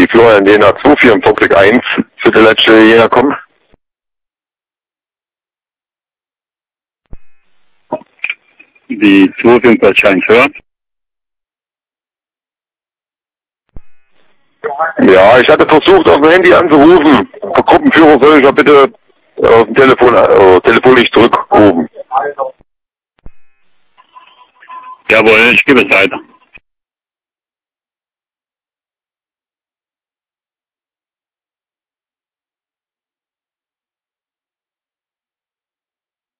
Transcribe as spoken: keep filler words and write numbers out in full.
die Florian Jena zwei vier im Foxtrot eins für die letzte Jena kommen. Die zwei fünf eins hört. Ja, ich hatte versucht, auf dem Handy anzurufen. Der Gruppenführer soll ich ja bitte auf dem Telefon, äh, telefonisch zurückrufen. Jawohl, ich gebe es weiter.